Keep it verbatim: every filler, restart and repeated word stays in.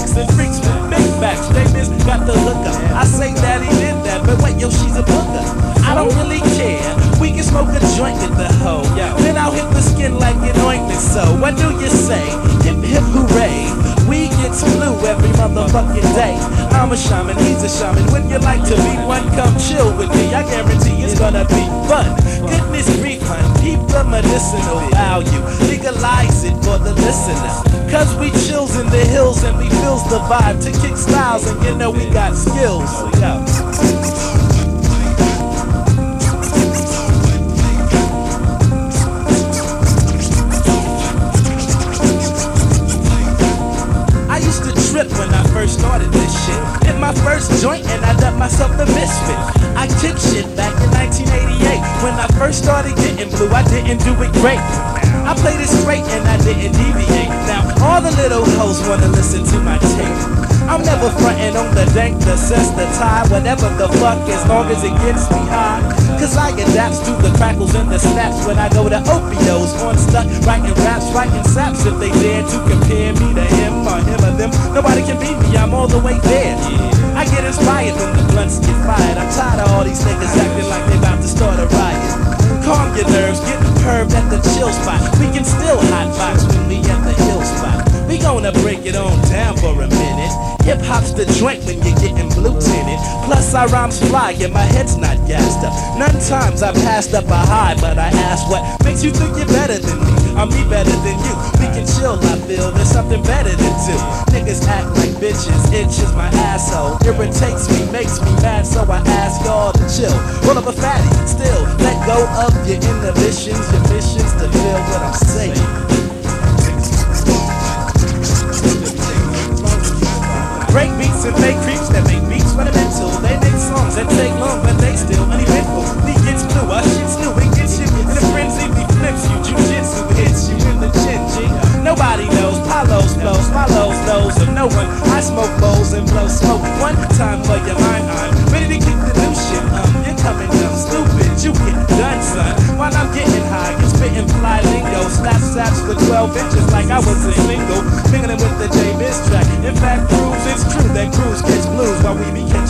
chicks and freaks with big backs. Davis got the hookup. I say that he did that, but wait, yo, she's a booker. I don't really care. We can smoke a joint with the hoe. Then I'll hit the skin like an ointment. So what do you say? Hip hip hooray. We get blue every motherfucking day. I'm a shaman, he's a shaman. Would you like to be one? Come chill with me. I guarantee it's gonna be fun. Goodness grief, hun. Keep the medicinal value. Legalize it for the listener. Cause we chills in the hills and we feels the vibe to kick styles, and you know we got skills. Yeah. When I first started this shit, hit my first joint and I dubbed myself the misfit. I kicked shit back in nineteen eighty-eight. When I first started getting blue, I didn't do it great. I played it straight and I didn't deviate. Now all the little hoes wanna listen to my tape. I'm never frontin' on the dank, the cess, the tie, whatever the fuck, as long as it gets me high. Cause I adapts to the crackles and the snaps when I go to Opio's on stuck, writing raps, writing saps. If they dare to compare me to him or him or them, nobody can beat me, I'm all the way there. I get inspired when the blunts get fired. I'm tired of all these niggas acting like they about to start a riot. Calm your nerves, getting curved at the chill spot. We can still hotbox when we at the hill spot. We gonna break it on down for a minute. Hip hop's the joint when you're getting blue tinted. Plus I rhymes fly and my head's not gassed up. None times I passed up a high, but I asked what makes you think you're better than me? I'm me better than you. We can chill, I feel there's something better than two. Niggas act like bitches, itches my asshole. Irritates me, makes me mad, so I ask y'all to chill. Roll up a fatty, still let go of your inhibitions, your missions to feel what I'm saying. Break beats and fake creeps that make beats fundamental. They make songs that take long, but they still uneventful. We gets blue, our shit's new, it gets you in a frenzy. We flips you, jujitsu hits you in the chin, G. Nobody knows, Palos flows, follows those of no one. I smoke bowls and blow smoke one time for your mind. I'm ready to kick the new shit. Um, you're coming dumb, stupid, you get done, son. While I'm getting high, you're spitting fly lingo. Slap slaps for twelve inches like I was a single. Mingling with the J-Biz track. In fact, proves it's true that crews catch blues while we be catching